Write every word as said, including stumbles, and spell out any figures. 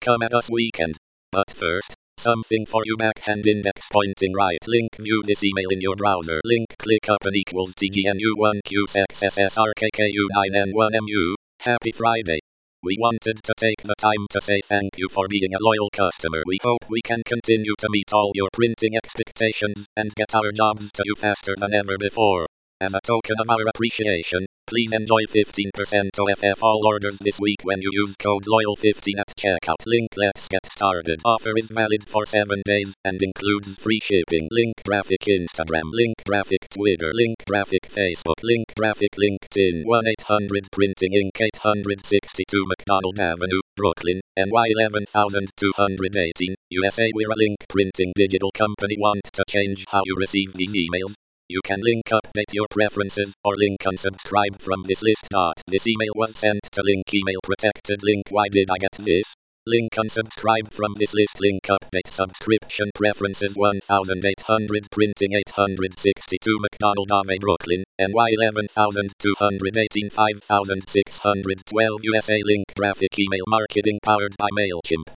come at us weekend. But first, something for you backhand index pointing right link view this email in your browser link click up and equals T G N U one Q X S S R K K U nine N one M U. Happy Friday. We wanted to take the time to say thank you for being a loyal customer. We hope we can continue to meet all your printing expectations and get our jobs to you faster than ever before. As a token of our appreciation, please enjoy fifteen percent off all orders this week when you use code loyal fifteen at checkout. Link let's get started. Offer is valid for seven days and includes free shipping. Link graphic Instagram. Link graphic Twitter. Link graphic Facebook. Link graphic LinkedIn. one eight hundred Printing Incorporated. eight sixty-two McDonald Avenue, Brooklyn, N Y eleven thousand two hundred eighteen, U S A. We're a link printing digital company. Want to change how you receive these emails? You can link update your preferences or link unsubscribe from this list. This email was sent to link email protected link. Why did I get this? Link unsubscribe from this list. Link update subscription preferences. eighteen hundred Printing eight sixty-two McDonald Ave Brooklyn, N Y eleven thousand two hundred eighteen. five thousand six hundred twelve U S A. Link graphic email marketing powered by MailChimp.